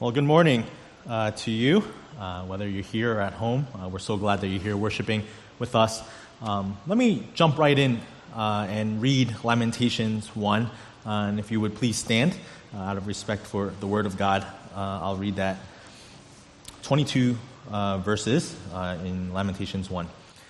Well, good morning to you, whether you're here or at home. We're so glad that you're here worshiping with us. Let me jump right in and read Lamentations 1. And if you would please stand out of respect for the Word of God, I'll read that 22 verses in Lamentations 1.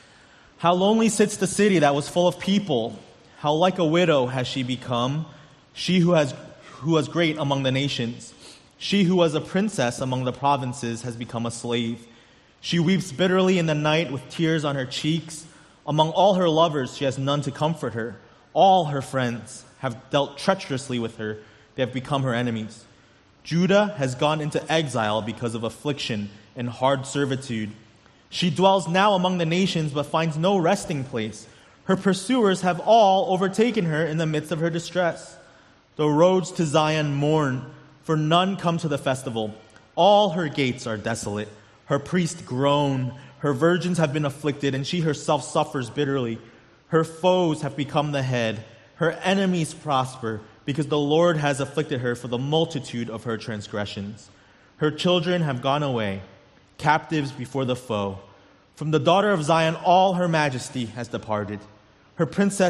How lonely sits the city that was full of people. How like a widow has she become, she who was great among the nations. She who was a princess among the provinces has become a slave. She weeps bitterly in the night with tears on her cheeks. Among all her lovers, she has none to comfort her. All her friends have dealt treacherously with her. They have become her enemies. Judah has gone into exile because of affliction and hard servitude. She dwells now among the nations but finds no resting place. Her pursuers have all overtaken her in the midst of her distress. The roads to Zion mourn, for none come to the festival. All her gates are desolate. Her priests groan. Her virgins have been afflicted, and she herself suffers bitterly. Her foes have become the head. Her enemies prosper, because the Lord has afflicted her for the multitude of her transgressions. Her children have gone away, captives before the foe. From the daughter of Zion, all her majesty has departed. Her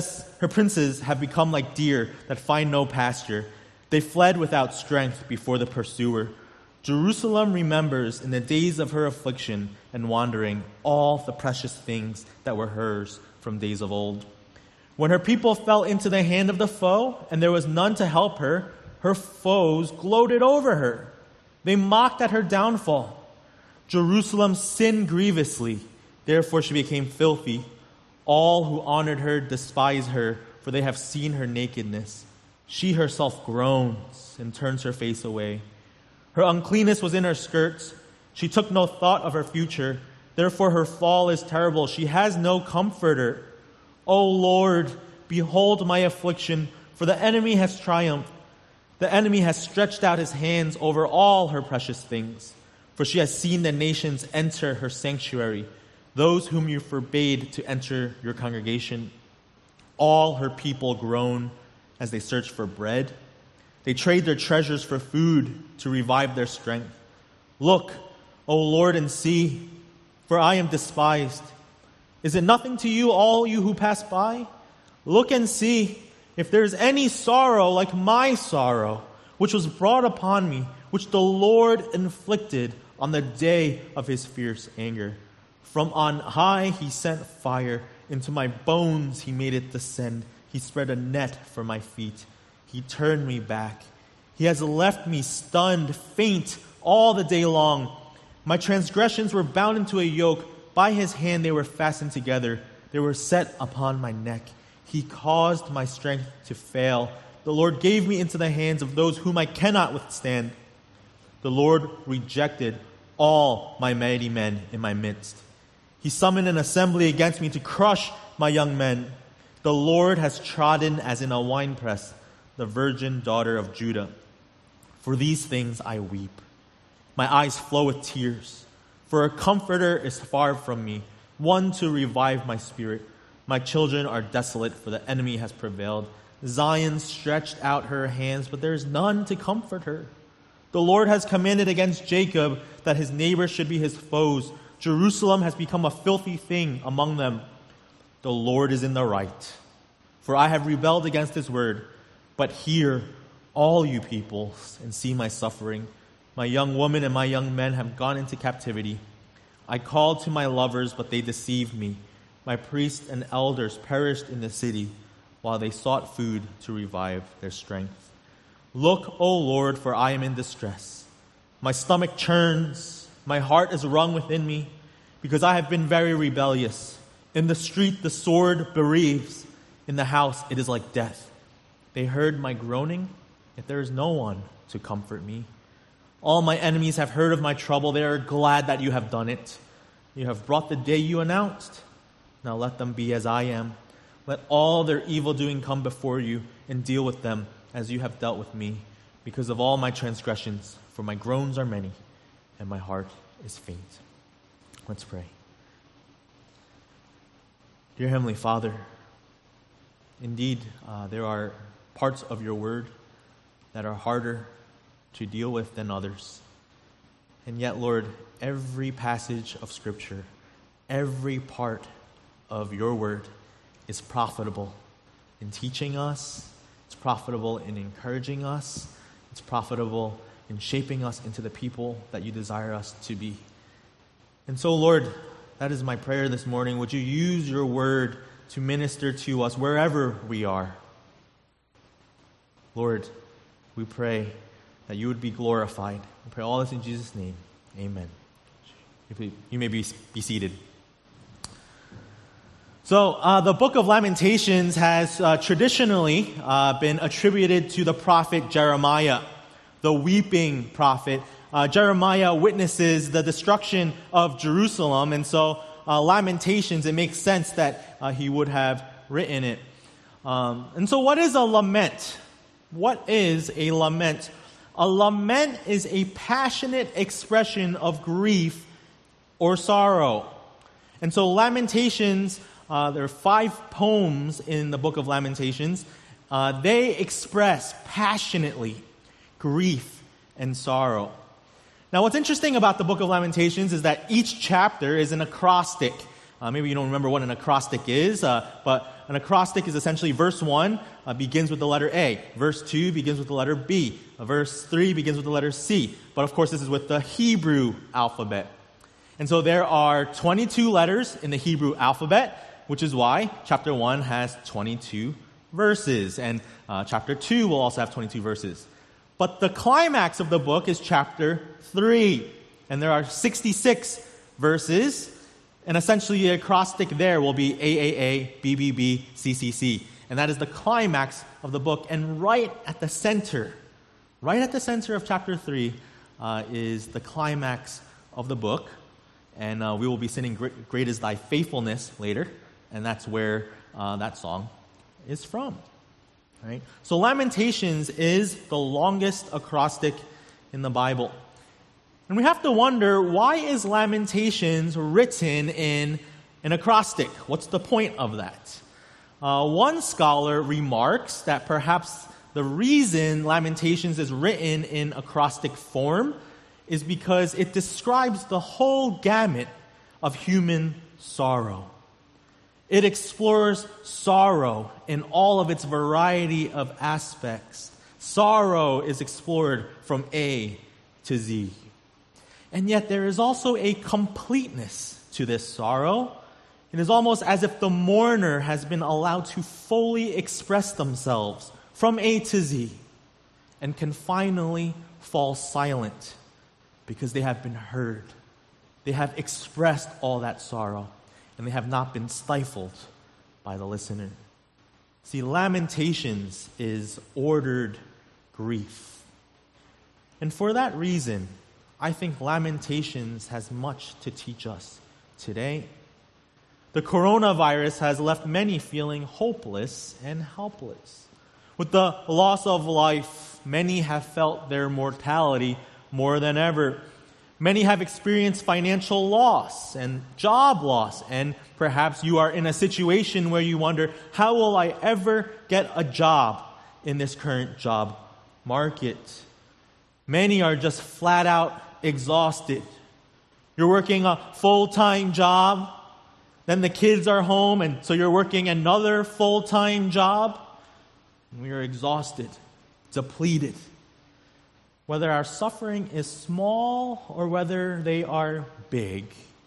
princes have become like deer that find no pasture. They fled without strength before the pursuer. Jerusalem remembers in the days of her affliction and wandering all the precious things that were hers from days of old. When her people fell into the hand of the foe and there was none to help her, her foes gloated over her. They mocked at her downfall. Jerusalem sinned grievously, therefore she became filthy. All who honored her despise her, for they have seen her nakedness. She herself groans and turns her face away. Her uncleanness was in her skirts. She took no thought of her future. Therefore her fall is terrible. She has no comforter. O Lord, behold my affliction, for the enemy has triumphed. The enemy has stretched out his hands over all her precious things. For she has seen the nations enter her sanctuary, those whom you forbade to enter your congregation. All her people groan as they search for bread. They trade their treasures for food to revive their strength. Look, O Lord, and see, for I am despised. Is it nothing to you, all you who pass by? Look and see if there is any sorrow like my sorrow, which was brought upon me, which the Lord inflicted on the day of his fierce anger. From on high he sent fire. Into my bones he made it descend. He spread a net for my feet. He turned me back. He has left me stunned, faint, all the day long. My transgressions were bound into a yoke. By his hand they were fastened together. They were set upon my neck. He caused my strength to fail. The Lord gave me into the hands of those whom I cannot withstand. The Lord rejected all my mighty men in my midst. He summoned an assembly against me to crush my young men. The Lord has trodden as in a winepress the virgin daughter of Judah. For these things I weep. My eyes flow with tears. For a comforter is far from me, one to revive my spirit. My children are desolate, for the enemy has prevailed. Zion stretched out her hands, but there is none to comfort her. The Lord has commanded against Jacob that his neighbors should be his foes. Jerusalem has become a filthy thing among them. The Lord is in the right, for I have rebelled against his word. But hear, all you peoples, and see my suffering. My young women and my young men have gone into captivity. I called to my lovers, but they deceived me. My priests and elders perished in the city, while they sought food to revive their strength. Look, O Lord, for I am in distress. My stomach churns, my heart is wrung within me, because I have been very rebellious. In the street the sword bereaves. In the house it is like death. They heard my groaning, yet there is no one to comfort me. All my enemies have heard of my trouble. They are glad that you have done it. You have brought the day you announced. Now let them be as I am. Let all their evil doing come before you, and deal with them as you have dealt with me, because of all my transgressions. For my groans are many, and my heart is faint. Let's pray. Dear Heavenly Father, indeed, there are parts of your word that are harder to deal with than others. And yet, Lord, every passage of Scripture, every part of your word is profitable in teaching us. It's profitable in encouraging us. It's profitable in shaping us into the people that you desire us to be. And so, Lord, that is my prayer this morning. Would you use your word to minister to us wherever we are? Lord, we pray that you would be glorified. We pray all this in Jesus' name. Amen. You may be seated. So, the book of Lamentations has traditionally been attributed to the prophet Jeremiah, the weeping prophet. Jeremiah witnesses the destruction of Jerusalem, and so Lamentations, it makes sense that he would have written it. And so what is a lament? What is a lament? A lament is a passionate expression of grief or sorrow. And so Lamentations, there are 5 poems in the book of Lamentations. They express passionately grief and sorrow. Now, what's interesting about the book of Lamentations is that each chapter is an acrostic. Maybe you don't remember what an acrostic is, but an acrostic is essentially verse 1 begins with the letter A. Verse 2 begins with the letter B. Verse 3 begins with the letter C. But of course, this is with the Hebrew alphabet. And so there are 22 letters in the Hebrew alphabet, which is why chapter 1 has 22 verses. And chapter 2 will also have 22 verses. But the climax of the book is chapter 3. And there are 66 verses. And essentially the acrostic there will be AAA, BBB, CCC. And that is the climax of the book. And right at the center of chapter 3 is the climax of the book. And we will be singing Great is Thy Faithfulness later. And that's where that song is from. Right? So Lamentations is the longest acrostic in the Bible. And we have to wonder, why is Lamentations written in an acrostic? What's the point of that? One scholar remarks that perhaps the reason Lamentations is written in acrostic form is because it describes the whole gamut of human sorrow. It explores sorrow in all of its variety of aspects. Sorrow is explored from A to Z. And yet there is also a completeness to this sorrow. It is almost as if the mourner has been allowed to fully express themselves from A to Z and can finally fall silent because they have been heard. They have expressed all that sorrow, and they have not been stifled by the listener. See, Lamentations is ordered grief. And for that reason, I think Lamentations has much to teach us today. The coronavirus has left many feeling hopeless and helpless. With the loss of life, many have felt their mortality more than ever. Many have experienced financial loss and job loss, and perhaps you are in a situation where you wonder, how will I ever get a job in this current job market? Many are just flat out exhausted. You're working a full-time job, then the kids are home, and so you're working another full-time job, and we are exhausted, depleted. Whether our suffering is small or whether they are big,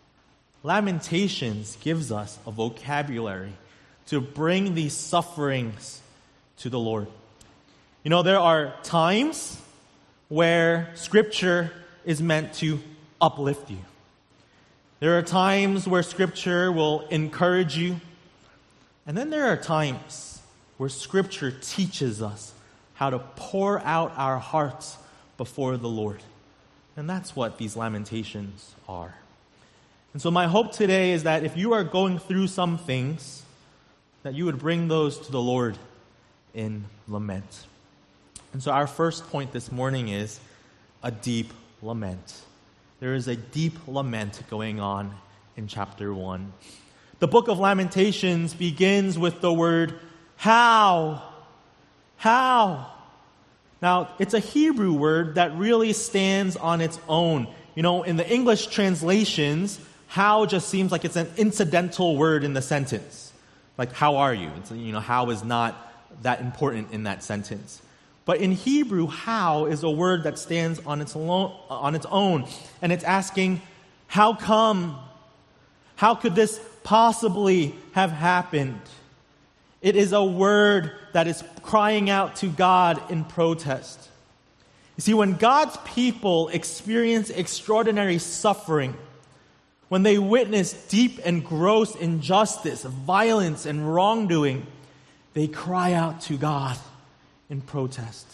Lamentations gives us a vocabulary to bring these sufferings to the Lord. You know, there are times where Scripture is meant to uplift you. There are times where Scripture will encourage you. And then there are times where Scripture teaches us how to pour out our hearts before the Lord. And that's what these Lamentations are. And so my hope today is that if you are going through some things, that you would bring those to the Lord in lament. And so our first point this morning is a deep lament. There is a deep lament going on in chapter 1. The book of Lamentations begins with the word, how? How? Now, it's a Hebrew word that really stands on its own. In the English translations, how just seems like it's an incidental word in the sentence. Like, how are you? How is not that important in that sentence. But in Hebrew, how is a word that stands on its own. And it's asking, how come? How could this possibly have happened? It is a word that is crying out to God in protest. You see, when God's people experience extraordinary suffering, when they witness deep and gross injustice, violence, and wrongdoing, they cry out to God in protest.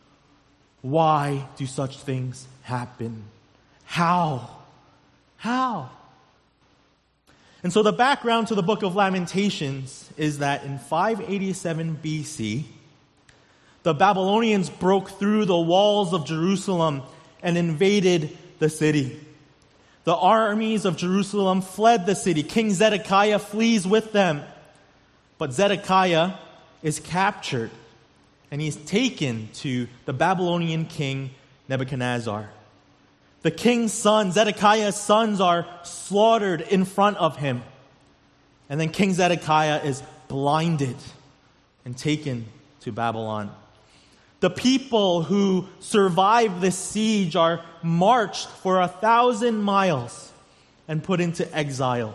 Why do such things happen? How? How? And so the background to the book of Lamentations is that in 587 BC, the Babylonians broke through the walls of Jerusalem and invaded the city. The armies of Jerusalem fled the city. King Zedekiah flees with them. But Zedekiah is captured, and he's taken to the Babylonian king Nebuchadnezzar. The king's son, Zedekiah's sons, are slaughtered in front of him. And then King Zedekiah is blinded and taken to Babylon. The people who survive this siege are marched for 1,000 miles and put into exile.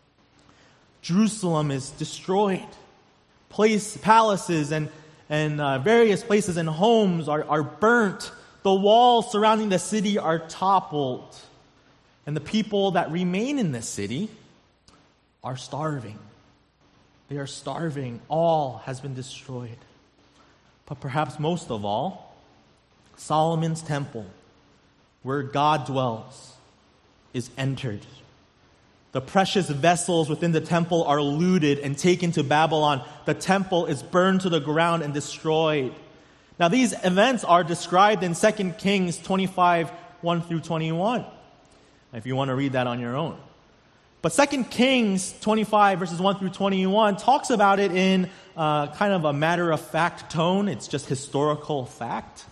Jerusalem is destroyed. Palaces and various places and homes are burnt. The walls surrounding the city are toppled. And the people that remain in this city are starving. They are starving. All has been destroyed. But perhaps most of all, Solomon's temple, where God dwells, is entered. The precious vessels within the temple are looted and taken to Babylon. The temple is burned to the ground and destroyed. Now, these events are described in 2 Kings 25, 1 through 21, if you want to read that on your own. But 2 Kings 25, verses 1 through 21, talks about it in kind of a matter-of-fact tone. It's just historical fact.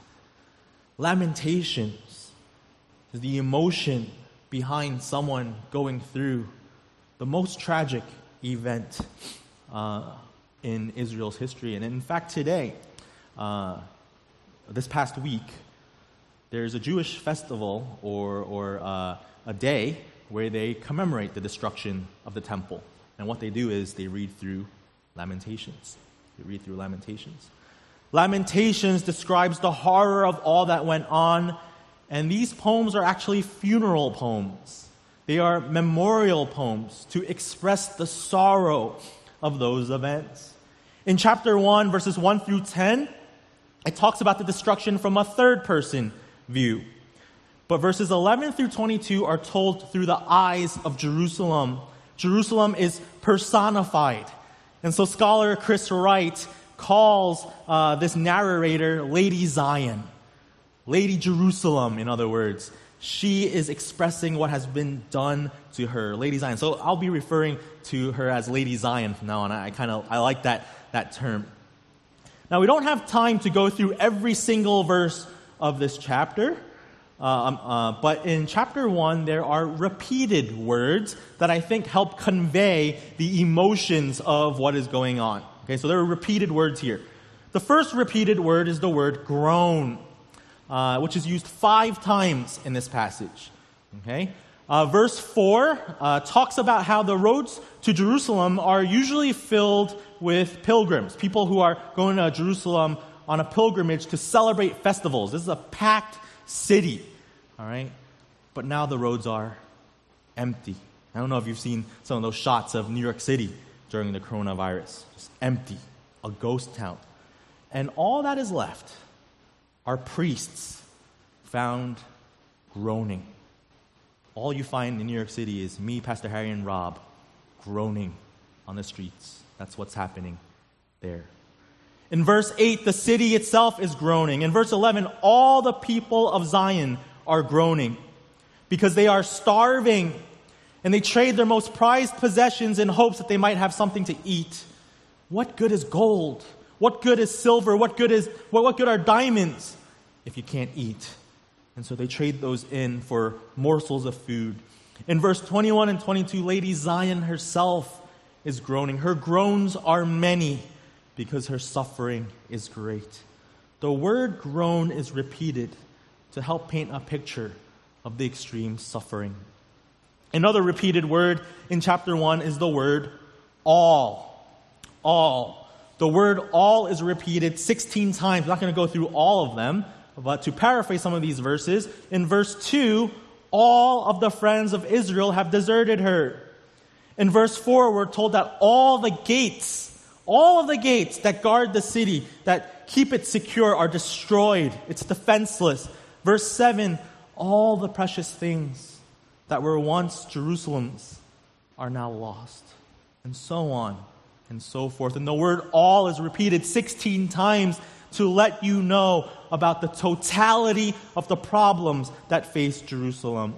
Lamentations is the emotion behind someone going through the most tragic event in Israel's history. And in fact, today, this past week, there's a Jewish festival or a day where they commemorate the destruction of the temple. And what they do is they read through Lamentations. Lamentations describes the horror of all that went on. And these poems are actually funeral poems. They are memorial poems to express the sorrow of those events. In chapter 1, verses 1 through 10, it talks about the destruction from a third-person view. But verses 11 through 22 are told through the eyes of Jerusalem. Jerusalem is personified. And so scholar Chris Wright calls this narrator Lady Zion. Lady Jerusalem, in other words. She is expressing what has been done to her, Lady Zion. So I'll be referring to her as Lady Zion from now on. I like that term. Now, we don't have time to go through every single verse of this chapter, but in chapter 1, there are repeated words that I think help convey the emotions of what is going on. Okay, so there are repeated words here. The first repeated word is the word groan, which is used 5 times in this passage. Okay, verse 4 talks about how the roads to Jerusalem are usually filled with pilgrims, people who are going to Jerusalem on a pilgrimage to celebrate festivals. This is a packed city, all right? But now the roads are empty. I don't know if you've seen some of those shots of New York City during the coronavirus. Just empty, a ghost town. And all that is left are priests found groaning. All you find in New York City is me, Pastor Harry, and Rob groaning on the streets. That's what's happening there. In verse 8, the city itself is groaning. In verse 11, all the people of Zion are groaning because they are starving and they trade their most prized possessions in hopes that they might have something to eat. What good is gold? What good is silver? What good are diamonds if you can't eat. And so they trade those in for morsels of food. In verse 21 and 22, Lady Zion herself is groaning. Her groans are many because her suffering is great. The word groan is repeated to help paint a picture of the extreme suffering. Another repeated word in chapter 1 is the word all. All. The word all is repeated 16 times. I'm not going to go through all of them, but to paraphrase some of these verses, in verse 2, all of the friends of Israel have deserted her. In verse 4, we're told that all of the gates that guard the city, that keep it secure, are destroyed. It's defenseless. Verse 7, all the precious things that were once Jerusalem's are now lost. And so on and so forth. And the word all is repeated 16 times to let you know about the totality of the problems that face Jerusalem.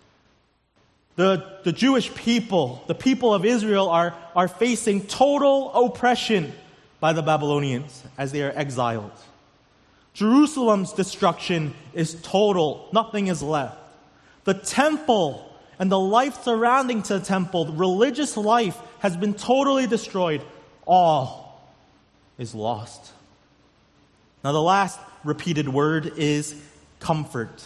The Jewish people, the people of Israel, are facing total oppression by the Babylonians as they are exiled. Jerusalem's destruction is total. Nothing is left. The temple and the life surrounding the temple, the religious life, has been totally destroyed. All is lost. Now, the last repeated word is comfort.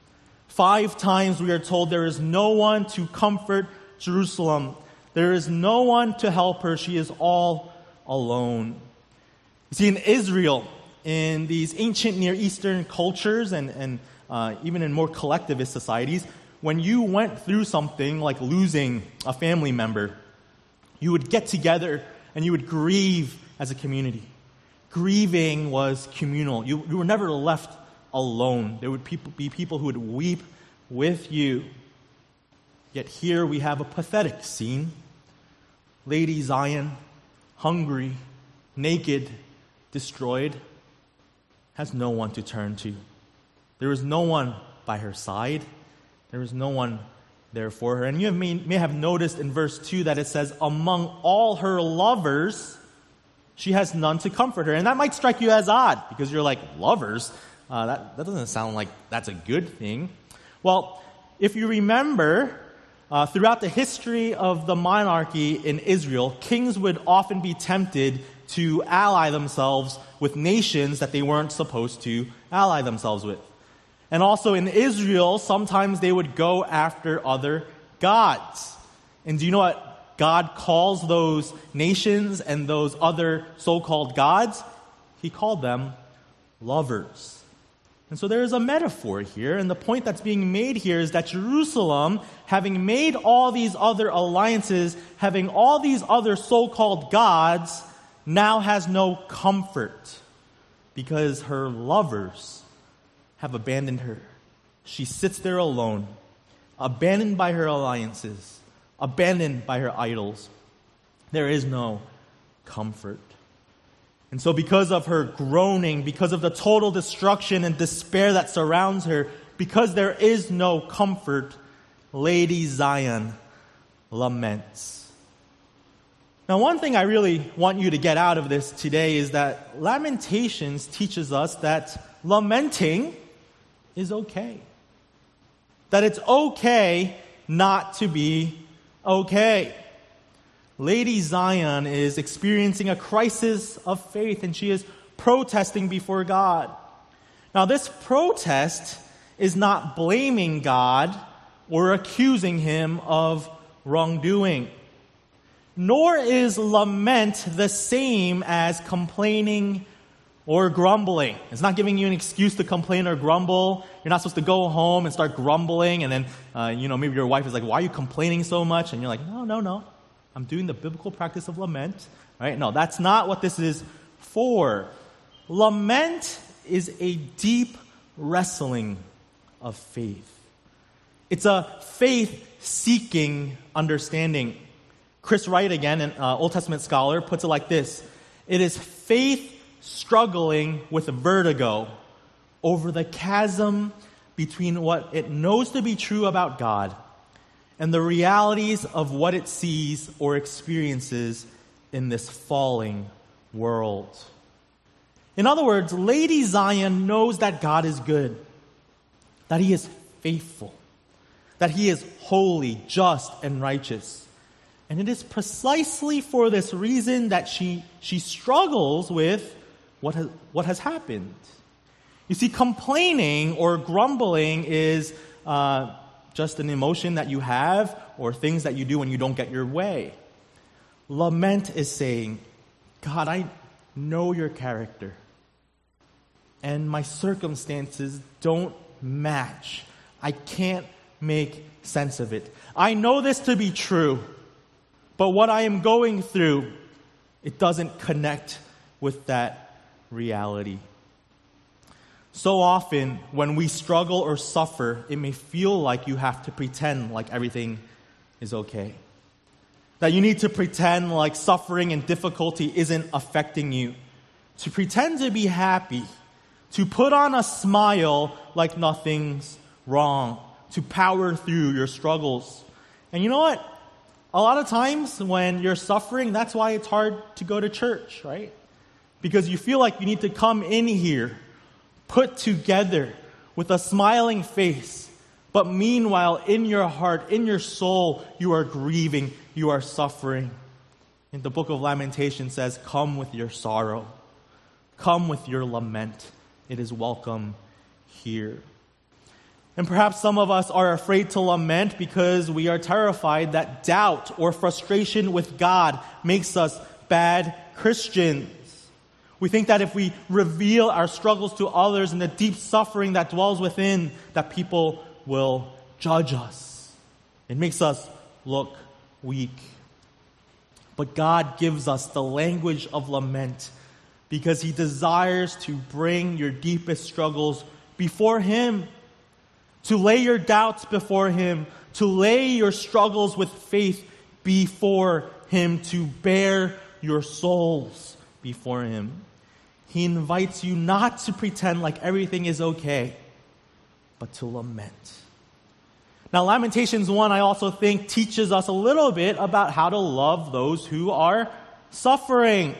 5 times we are told there is no one to comfort Jerusalem. There is no one to help her. She is all alone. You see, in Israel, in these ancient Near Eastern cultures and even in more collectivist societies, when you went through something like losing a family member, you would get together and you would grieve as a community. Grieving was communal. You were never left alone. There would be people who would weep with you. Yet here we have a pathetic scene. Lady Zion, hungry, naked, destroyed, has no one to turn to. There is no one by her side. There is no one there for her. And you may have noticed in verse 2 that it says, among all her lovers, she has none to comfort her. And that might strike you as odd, because you're like, lovers? That doesn't sound like that's a good thing. Well, if you remember, throughout the history of the monarchy in Israel, kings would often be tempted to ally themselves with nations that they weren't supposed to ally themselves with. And also in Israel, sometimes they would go after other gods. And do you know what God calls those nations and those other so-called gods? He called them lovers. And so there is a metaphor here, and the point that's being made here is that Jerusalem, having made all these other alliances, having all these other so-called gods, now has no comfort because her lovers have abandoned her. She sits there alone, abandoned by her alliances, abandoned by her idols. There is no comfort. And so because of her groaning, because of the total destruction and despair that surrounds her, because there is no comfort, Lady Zion laments. Now, one thing I really want you to get out of this today is that Lamentations teaches us that lamenting is okay. That it's okay not to be okay. Lady Zion is experiencing a crisis of faith, and she is protesting before God. Now, this protest is not blaming God or accusing him of wrongdoing. Nor is lament the same as complaining or grumbling. It's not giving you an excuse to complain or grumble. You're not supposed to go home and start grumbling, and then, maybe your wife is like, why are you complaining so much? And you're like, no. I'm doing the biblical practice of lament. Right? No, that's not what this is for. Lament is a deep wrestling of faith. It's a faith-seeking understanding. Chris Wright, again, an Old Testament scholar, puts it like this. It is faith struggling with vertigo over the chasm between what it knows to be true about God and the realities of what it sees or experiences in this falling world. In other words, Lady Zion knows that God is good, that He is faithful, that He is holy, just, and righteous. And it is precisely for this reason that she struggles with what has happened. You see, complaining or grumbling is just an emotion that you have or things that you do when you don't get your way. Lament is saying, God, I know your character, and my circumstances don't match. I can't make sense of it. I know this to be true, but what I am going through, it doesn't connect with that reality. So often, when we struggle or suffer, it may feel like you have to pretend like everything is okay. That you need to pretend like suffering and difficulty isn't affecting you. To pretend to be happy. To put on a smile like nothing's wrong. To power through your struggles. And you know what? A lot of times when you're suffering, that's why it's hard to go to church, right? Because you feel like you need to come in here put together with a smiling face. But meanwhile, in your heart, in your soul, you are grieving, you are suffering. And the book of Lamentations says, come with your sorrow. Come with your lament. It is welcome here. And perhaps some of us are afraid to lament because we are terrified that doubt or frustration with God makes us bad Christians. We think that if we reveal our struggles to others and the deep suffering that dwells within, that people will judge us. It makes us look weak. But God gives us the language of lament because He desires to bring your deepest struggles before Him, to lay your doubts before Him, to lay your struggles with faith before Him, to bear your souls before Him. He invites you not to pretend like everything is okay, but to lament. Now, Lamentations 1, I also think, teaches us a little bit about how to love those who are suffering.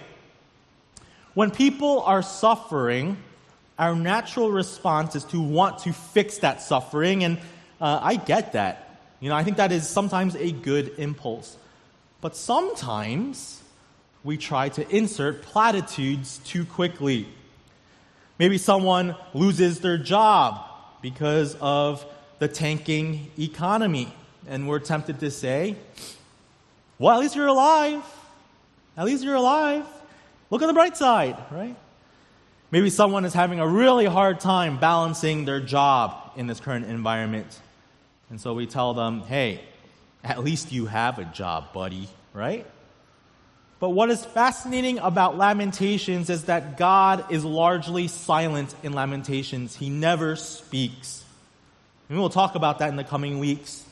When people are suffering, our natural response is to want to fix that suffering, and I get that. I think that is sometimes a good impulse. But sometimes we try to insert platitudes too quickly. Maybe someone loses their job because of the tanking economy, and we're tempted to say, well, at least you're alive. At least you're alive. Look at the bright side, right? Maybe someone is having a really hard time balancing their job in this current environment. And so we tell them, hey, at least you have a job, buddy, right? But what is fascinating about Lamentations is that God is largely silent in Lamentations. He never speaks. And we'll talk about that in the coming weeks.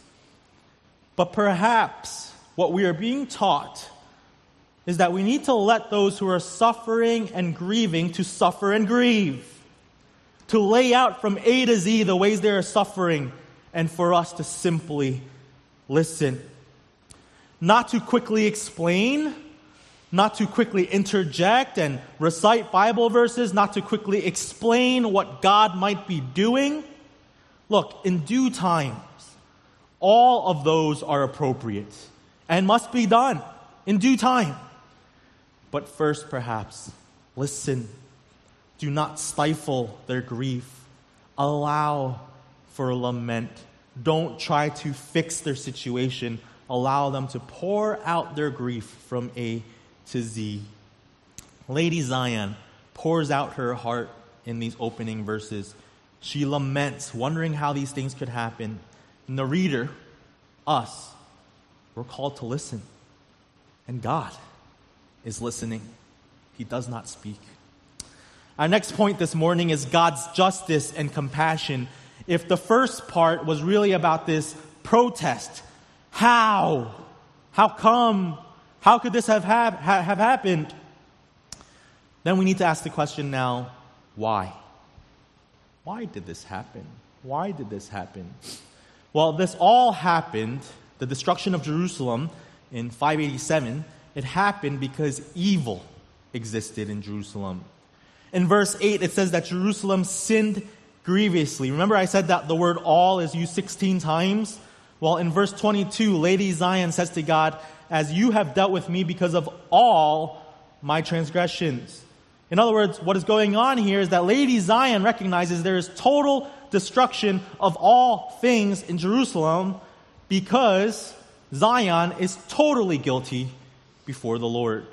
But perhaps what we are being taught is that we need to let those who are suffering and grieving to suffer and grieve. To lay out from A to Z the ways they are suffering, and for us to simply listen. Not to quickly explain, not to quickly interject and recite Bible verses, not to quickly explain what God might be doing. Look, in due times, all of those are appropriate and must be done in due time. But first, perhaps, listen. Do not stifle their grief. Allow for lament. Don't try to fix their situation. Allow them to pour out their grief from A to Z. Lady Zion pours out her heart in these opening verses. She laments, wondering how these things could happen. And the reader, us, we're called to listen. And God is listening. He does not speak. Our next point this morning is God's justice and compassion. If the first part was really about this protest, how? How come? How could this have happened? Then we need to ask the question now, why? Why did this happen? Why did this happen? Well, this all happened, the destruction of Jerusalem in 587, it happened because evil existed in Jerusalem. In verse 8, it says that Jerusalem sinned grievously. Remember I said that the word all is used 16 times? Well, in verse 22, Lady Zion says to God, as you have dealt with me because of all my transgressions. In other words, what is going on here is that Lady Zion recognizes there is total destruction of all things in Jerusalem because Zion is totally guilty before the Lord.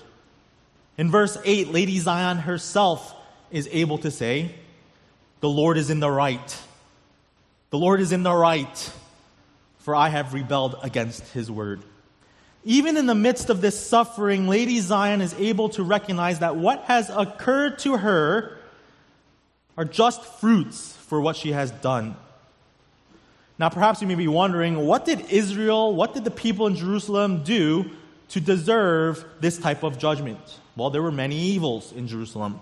In verse 8, Lady Zion herself is able to say, the Lord is in the right. The Lord is in the right, for I have rebelled against his word. Even in the midst of this suffering, Lady Zion is able to recognize that what has occurred to her are just fruits for what she has done. Now, perhaps you may be wondering, what did the people in Jerusalem do to deserve this type of judgment? Well, there were many evils in Jerusalem.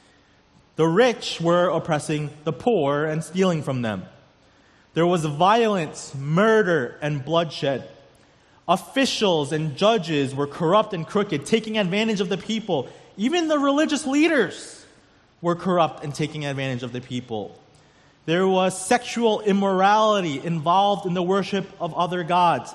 The rich were oppressing the poor and stealing from them. There was violence, murder, and bloodshed. Officials and judges were corrupt and crooked, taking advantage of the people. Even the religious leaders were corrupt and taking advantage of the people. There was sexual immorality involved in the worship of other gods.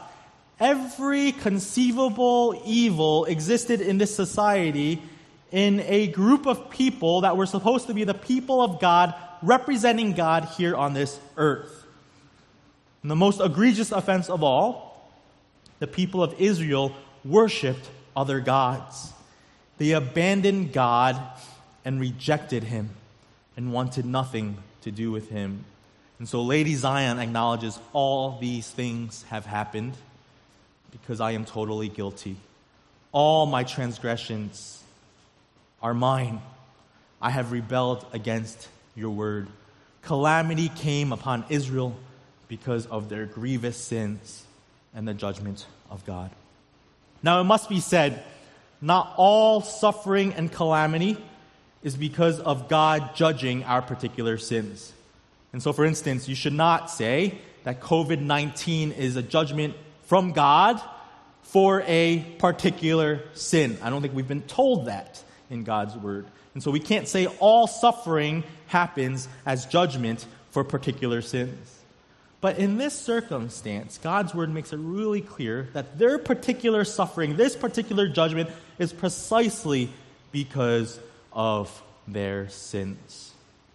Every conceivable evil existed in this society in a group of people that were supposed to be the people of God, representing God here on this earth. And the most egregious offense of all, the people of Israel worshipped other gods. They abandoned God and rejected him and wanted nothing to do with him. And so Lady Zion acknowledges all these things have happened because I am totally guilty. All my transgressions are mine. I have rebelled against your word. Calamity came upon Israel because of their grievous sins and the judgment of God. Now it must be said, not all suffering and calamity is because of God judging our particular sins. And so, for instance, you should not say that COVID-19 is a judgment from God for a particular sin. I don't think we've been told that in God's word. And so we can't say all suffering happens as judgment for particular sins. But in this circumstance, God's word makes it really clear that their particular suffering, this particular judgment, is precisely because of their sins.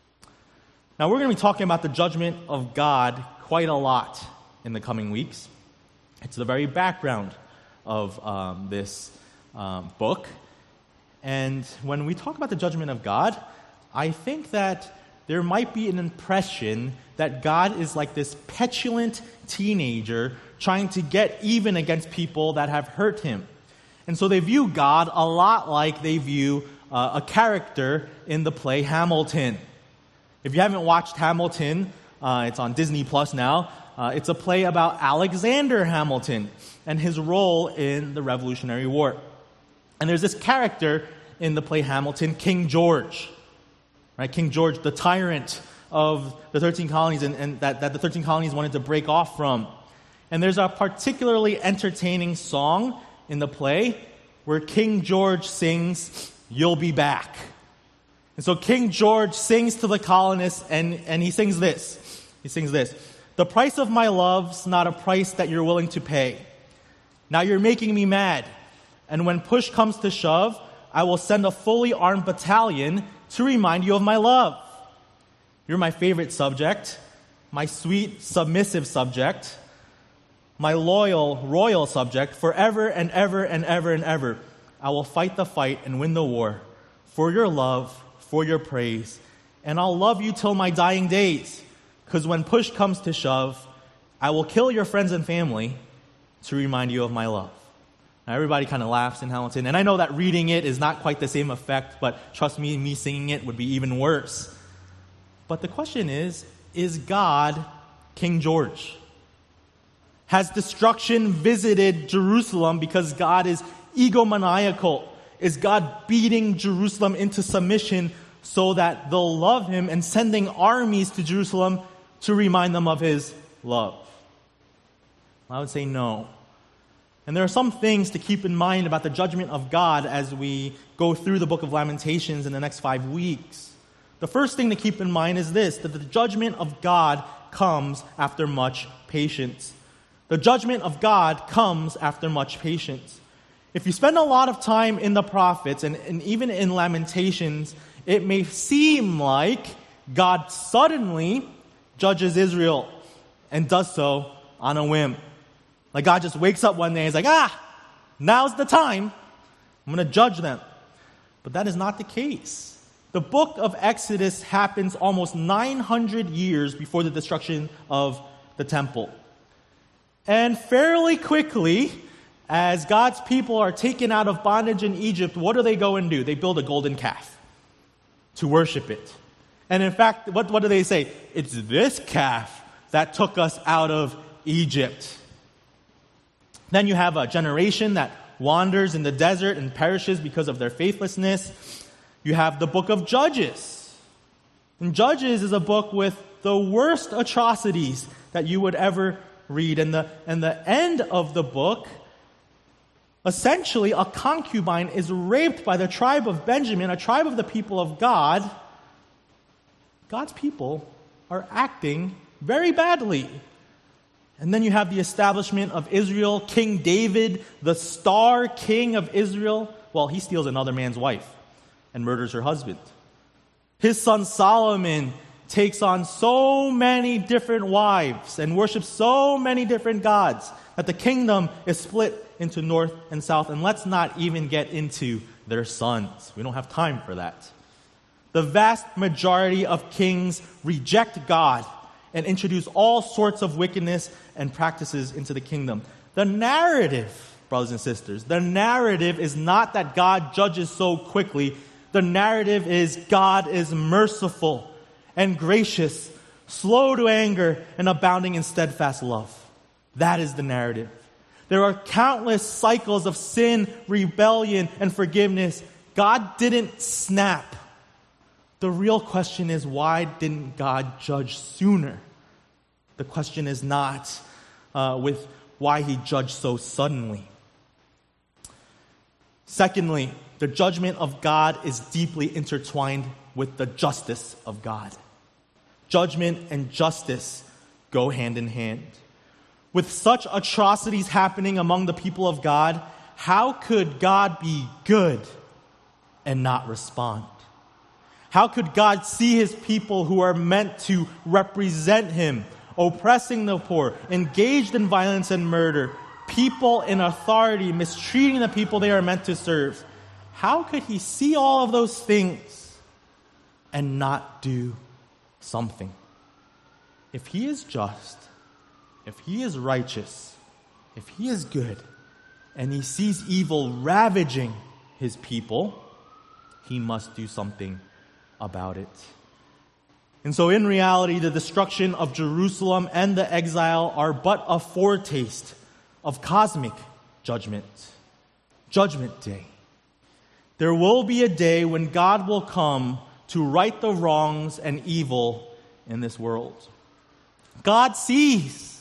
Now, we're going to be talking about the judgment of God quite a lot in the coming weeks. It's the very background of this book. And when we talk about the judgment of God, I think that there might be an impression that God is like this petulant teenager trying to get even against people that have hurt him. And so they view God a lot like they view a character in the play Hamilton. If you haven't watched Hamilton, it's on Disney Plus now. It's a play about Alexander Hamilton and his role in the Revolutionary War. And there's this character in the play Hamilton, King George. Right? King George, the tyrant of the 13 colonies and that the 13 colonies wanted to break off from. And there's a particularly entertaining song in the play where King George sings, "You'll Be Back." And so King George sings to the colonists and he sings this. He sings this. "The price of my love's not a price that you're willing to pay. Now you're making me mad. And when push comes to shove, I will send a fully armed battalion to remind you of my love. You're my favorite subject, my sweet, submissive subject, my loyal, royal subject, forever and ever and ever and ever. I will fight the fight and win the war for your love, for your praise, and I'll love you till my dying days, because when push comes to shove, I will kill your friends and family to remind you of my love." Now, everybody kind of laughs in Hamilton, and I know that reading it is not quite the same effect, but trust me singing it would be even worse. But the question is God King George? Has destruction visited Jerusalem because God is egomaniacal? Is God beating Jerusalem into submission so that they'll love him and sending armies to Jerusalem to remind them of his love? I would say no. And there are some things to keep in mind about the judgment of God as we go through the book of Lamentations in the next 5 weeks. the first thing to keep in mind is this, that the judgment of God comes after much patience. The judgment of God comes after much patience. If you spend a lot of time in the prophets and even in Lamentations, it may seem like God suddenly judges Israel and does so on a whim. Like God just wakes up one day and is like, now's the time. I'm going to judge them. But that is not the case. The book of Exodus happens almost 900 years before the destruction of the temple. And fairly quickly, as God's people are taken out of bondage in Egypt, what do they go and do? They build a golden calf to worship it. And in fact, what do they say? It's this calf that took us out of Egypt. Then you have a generation that wanders in the desert and perishes because of their faithlessness. You have the book of Judges. And Judges is a book with the worst atrocities that you would ever read. And the end of the book, essentially a concubine is raped by the tribe of Benjamin, a tribe of the people of God. God's people are acting very badly. And then you have the establishment of Israel, King David, the star king of Israel. Well, he steals another man's wife and murders her husband. His son Solomon takes on so many different wives and worships so many different gods that the kingdom is split into north and south. And let's not even get into their sons. We don't have time for that. The vast majority of kings reject God and introduce all sorts of wickedness and practices into the kingdom. The narrative, brothers and sisters, the narrative is not that God judges so quickly. The narrative is God is merciful and gracious, slow to anger, and abounding in steadfast love. That is the narrative. There are countless cycles of sin, rebellion, and forgiveness. God didn't snap. The real question is, why didn't God judge sooner? The question is not with why he judged so suddenly. Secondly, the judgment of God is deeply intertwined with the justice of God. Judgment and justice go hand in hand. With such atrocities happening among the people of God, how could God be good and not respond? How could God see his people who are meant to represent him, oppressing the poor, engaged in violence and murder, people in authority mistreating the people they are meant to serve? How could he see all of those things and not do something? If he is just, if he is righteous, if he is good, and he sees evil ravaging his people, he must do something about it. And so in reality, the destruction of Jerusalem and the exile are but a foretaste of cosmic judgment. Judgment Day. There will be a day when God will come to right the wrongs and evil in this world. God sees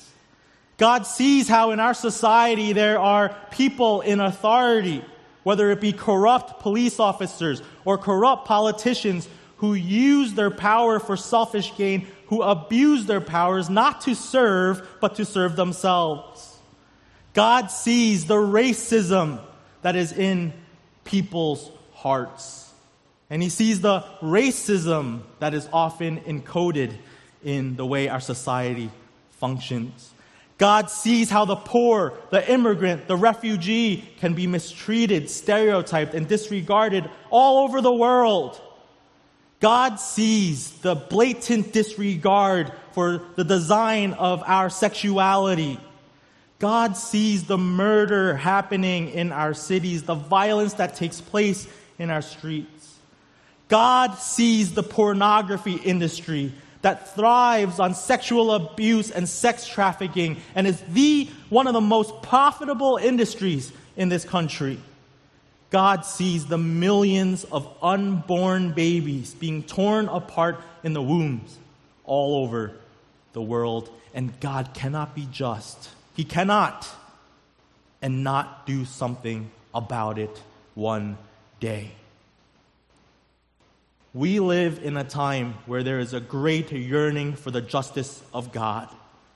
how in our society there are people in authority, whether it be corrupt police officers or corrupt politicians who use their power for selfish gain, who abuse their powers not to serve, but to serve themselves. God sees the racism that is in people's hearts. And he sees the racism that is often encoded in the way our society functions. God sees how the poor, the immigrant, the refugee can be mistreated, stereotyped, and disregarded all over the world. God sees the blatant disregard for the design of our sexuality. God sees the murder happening in our cities, the violence that takes place in our streets. God sees the pornography industry that thrives on sexual abuse and sex trafficking and is one of the most profitable industries in this country. God sees the millions of unborn babies being torn apart in the wombs all over the world. And God cannot be just. He cannot and not do something about it one day. We live in a time where there is a great yearning for the justice of God.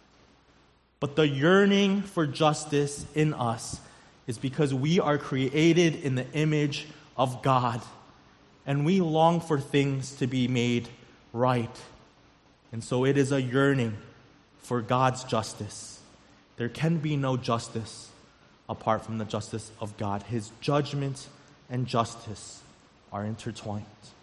But the yearning for justice in us is because we are created in the image of God, and we long for things to be made right. And so it is a yearning for God's justice. There can be no justice apart from the justice of God. His judgment and justice are intertwined.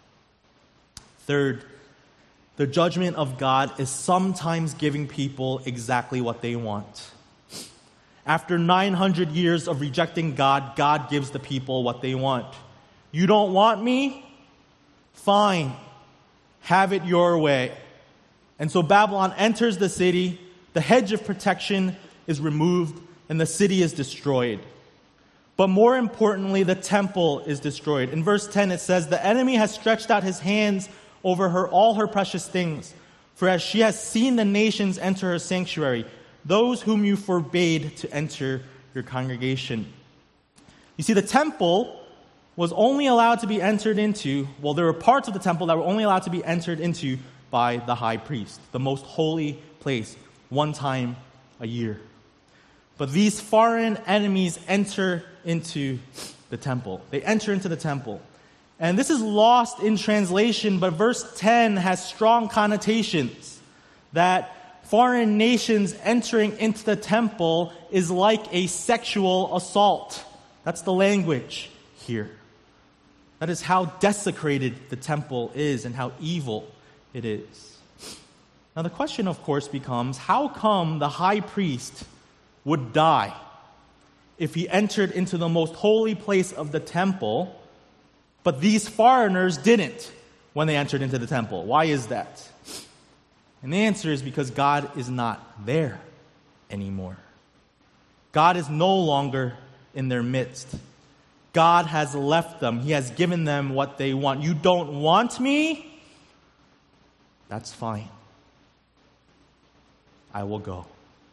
Third, the judgment of God is sometimes giving people exactly what they want. After 900 years of rejecting God, God gives the people what they want. You don't want me? Fine. Have it your way. And so Babylon enters the city, the hedge of protection is removed, and the city is destroyed. But more importantly, the temple is destroyed. In verse 10 it says, "The enemy has stretched out his hands over her all her precious things. For as she has seen the nations enter her sanctuary, those whom you forbade to enter your congregation." You see, the temple was only allowed to be entered into, well, there were parts of the temple that were only allowed to be entered into by the high priest, the most holy place, one time a year. But these foreign enemies enter into the temple. They enter into the temple. And this is lost in translation, but verse 10 has strong connotations that foreign nations entering into the temple is like a sexual assault. That's the language here. That is how desecrated the temple is and how evil it is. Now the question, of course, becomes, how come the high priest would die if he entered into the most holy place of the temple, but these foreigners didn't when they entered into the temple? Why is that? And the answer is because God is not there anymore. God is no longer in their midst. God has left them. He has given them what they want. You don't want me? That's fine. I will go.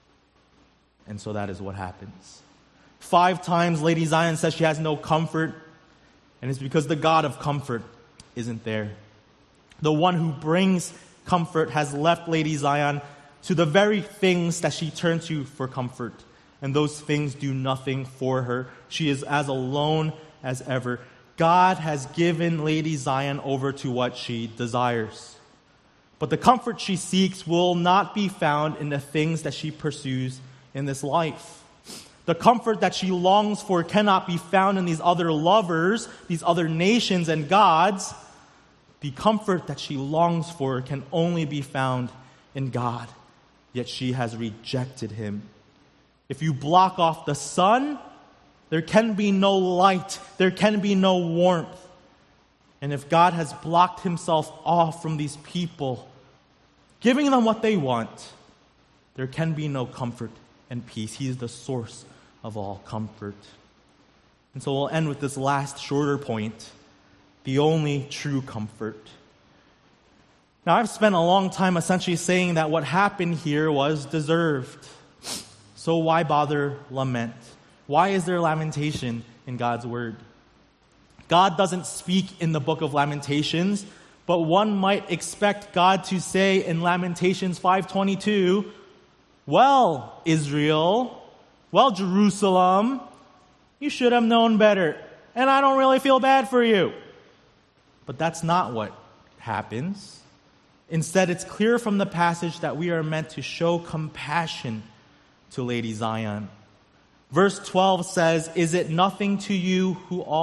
And so that is what happens. 5 times Lady Zion says she has no comfort, and it's because the God of comfort isn't there. The one who brings comfort has left Lady Zion to the very things that she turned to for comfort. And those things do nothing for her. She is as alone as ever. God has given Lady Zion over to what she desires. But the comfort she seeks will not be found in the things that she pursues in this life. The comfort that she longs for cannot be found in these other lovers, these other nations and gods. The comfort that she longs for can only be found in God. Yet she has rejected him. If you block off the sun, there can be no light. There can be no warmth. And if God has blocked himself off from these people, giving them what they want, there can be no comfort and peace. He is the source of all comfort. And so we'll end with this last shorter point, the only true comfort. Now, I've spent a long time essentially saying that what happened here was deserved. So why bother lament? Why is there lamentation in God's word? God doesn't speak in the book of Lamentations, but one might expect God to say in Lamentations 5:22, "Well, Israel, well, Jerusalem, you should have known better, and I don't really feel bad for you." But that's not what happens. Instead, it's clear from the passage that we are meant to show compassion to Lady Zion. Verse 12 says, "Is it nothing to you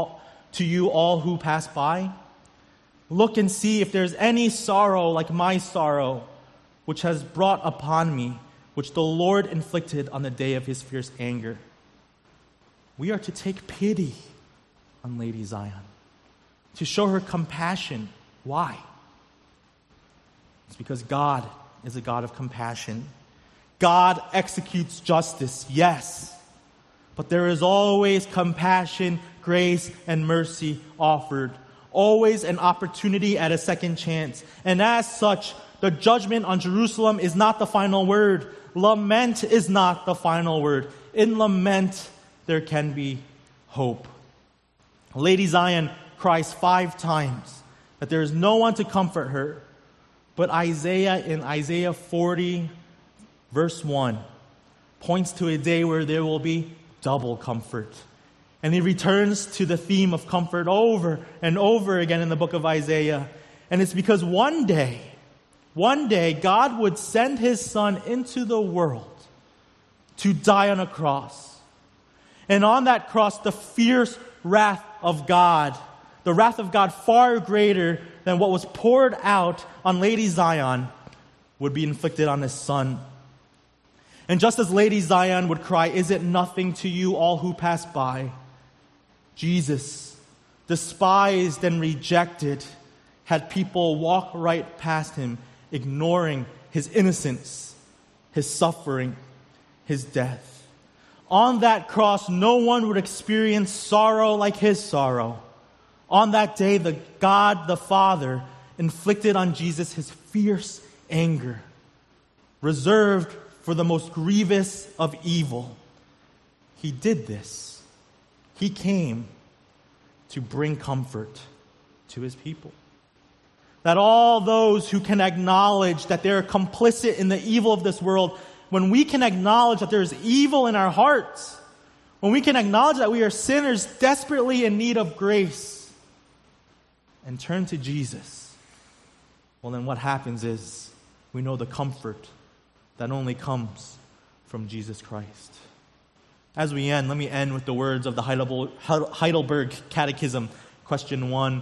all who pass by? Look and see if there's any sorrow like my sorrow, which has brought upon me, which the Lord inflicted on the day of his fierce anger." We are to take pity on Lady Zion, to show her compassion. Why? It's because God is a God of compassion. God executes justice, yes. But there is always compassion, grace, and mercy offered. Always an opportunity at a second chance. And as such, the judgment on Jerusalem is not the final word. Lament is not the final word. In lament, there can be hope. Lady Zion cries 5 times, that there is no one to comfort her. But Isaiah in Isaiah 40, verse 1, points to a day where there will be double comfort. And he returns to the theme of comfort over and over again in the book of Isaiah. And it's because one day, God would send his Son into the world to die on a cross. And on that cross, the fierce wrath of God, the wrath of God far greater than what was poured out on Lady Zion, would be inflicted on his Son. And just as Lady Zion would cry, "Is it nothing to you, all who pass by?" Jesus, despised and rejected, had people walk right past him, ignoring his innocence, his suffering, his death. On that cross, no one would experience sorrow like his sorrow. On that day, the God the Father inflicted on Jesus his fierce anger, reserved for the most grievous of evil. He did this. He came to bring comfort to his people. That all those who can acknowledge that they're complicit in the evil of this world, when we can acknowledge that there's evil in our hearts, when we can acknowledge that we are sinners desperately in need of grace, and turn to Jesus, well, then what happens is we know the comfort that only comes from Jesus Christ. As we end, let me end with the words of the Heidelberg Catechism, question 1.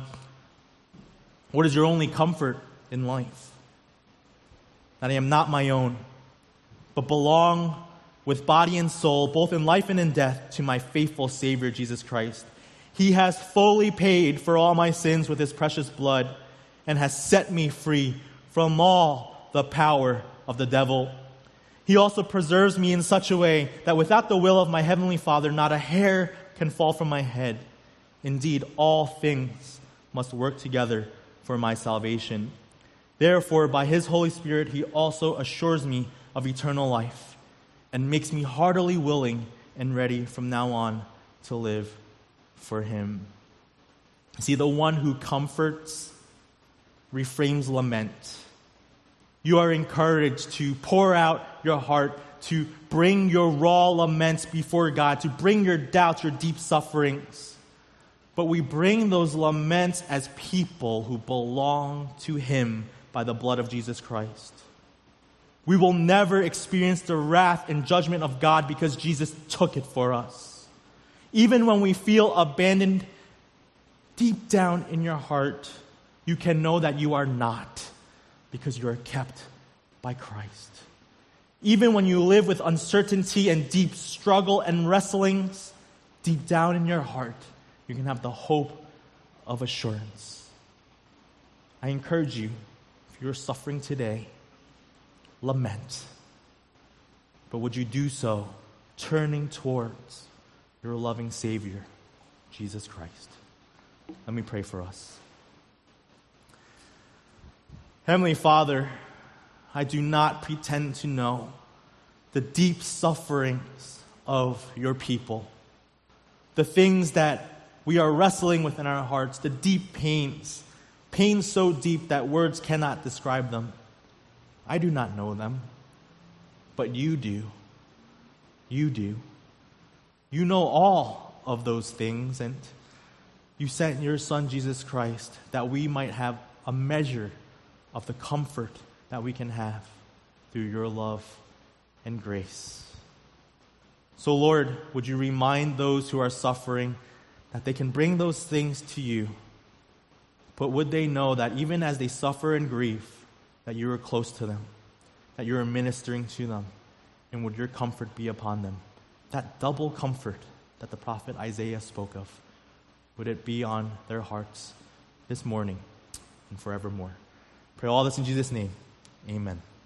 What is your only comfort in life? That I am not my own, but belong with body and soul, both in life and in death, to my faithful Savior, Jesus Christ. He has fully paid for all my sins with his precious blood and has set me free from all the power of the devil. He also preserves me in such a way that without the will of my heavenly Father, not a hair can fall from my head. Indeed, all things must work together for my salvation. Therefore, by his Holy Spirit, he also assures me of eternal life and makes me heartily willing and ready from now on to live for him. See, the one who comforts reframes lament. You are encouraged to pour out your heart, to bring your raw laments before God, to bring your doubts, your deep sufferings. But we bring those laments as people who belong to him by the blood of Jesus Christ. We will never experience the wrath and judgment of God because Jesus took it for us. Even when we feel abandoned, deep down in your heart, you can know that you are not, because you are kept by Christ. Even when you live with uncertainty and deep struggle and wrestlings, deep down in your heart, you can have the hope of assurance. I encourage you, if you're suffering today, lament. But would you do so turning towards your loving Savior, Jesus Christ? Let me pray for us. Heavenly Father, I do not pretend to know the deep sufferings of your people, the things that we are wrestling with in our hearts, the deep pains so deep that words cannot describe them. I do not know them, but you do. You do. You know all of those things, and you sent your Son, Jesus Christ, that we might have a measure of the comfort that we can have through your love and grace. So, Lord, would you remind those who are suffering that they can bring those things to you, but would they know that even as they suffer and grieve, that you are close to them, that you are ministering to them, and would your comfort be upon them? That double comfort that the prophet Isaiah spoke of, would it be on their hearts this morning and forevermore? Pray all this in Jesus' name. Amen.